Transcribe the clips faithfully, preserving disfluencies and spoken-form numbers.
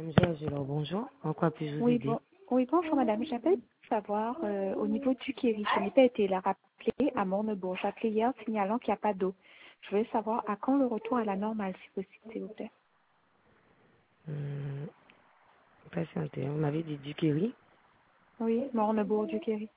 Madame Georges, alors bonjour. En quoi puis-je vous Oui, aider? bon, oui, bonjour madame. J'appelle pour savoir euh, au niveau du Kéry. Je n'ai pas été la rappeler à Mornebourg. J'ai appelé hier signalant qu'il n'y a pas d'eau. Je voulais savoir à quand le retour à la normale, si possible, s'il vous plaît. Hum, patientez, vous m'avez dit du Kéry. Oui, Mornebourg du Kéry.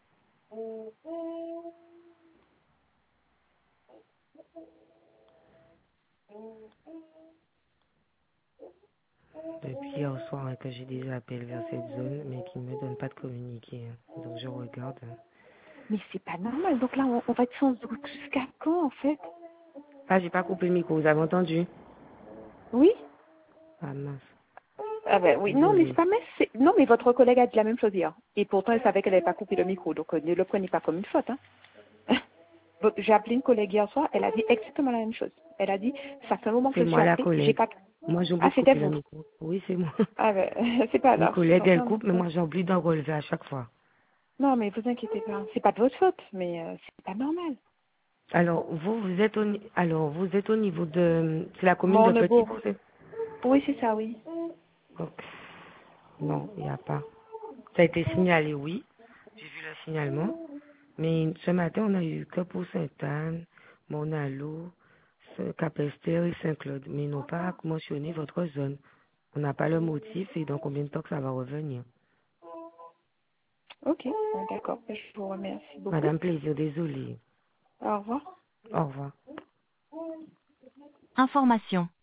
Depuis hier soir hein, que j'ai déjà appelé vers cette zone, mais qui ne me donne pas de communiqué. hein. Donc je regarde. hein. Mais c'est pas normal. Donc là, on, on va être sans eau jusqu'à quand, en fait? Ah, j'ai pas coupé le micro, vous avez entendu? Oui? Ah mince, Ah ben oui, non, mais c'est désolé. pas mais c'est... Non, mais votre collègue a dit la même chose hier. Et pourtant, elle savait qu'elle n'avait pas coupé le micro. Donc, euh, ne le prenez pas comme une faute, hein. Donc, j'ai appelé une collègue hier soir, elle a dit exactement la même chose. Elle a dit, ça fait un moment que C'est je suis moi la appelée, j'ai collègue. pas... Moi j'ai oublié Ah, de c'était couper le vous. micro. Oui, c'est moi. Ah ben, c'est pas Mes grave. collègues, Donc, elles non, non, coupent, mais moi j'ai oublié d'en relever à chaque fois. non, mais vous inquiétez pas. C'est pas de votre faute, mais euh, c'est pas normal. Alors, vous, vous êtes au, ni- alors, vous êtes au niveau de, c'est la commune de Petit Mornebourg. Bourg, Oui, c'est ça, oui. donc, non, il n'y a pas. Ça a été signalé, oui. J'ai vu le signalement. Mais ce matin, on a eu que pour Sainte-Anne, Monalo, Capester et Saint-Claude. Mais ils n'ont pas mentionné votre zone. On n'a pas le motif et dans combien de temps que ça va revenir. Ok, bon, d'accord. Je vous remercie beaucoup. Madame Plaisir, désolée. Au revoir. Au revoir. Information.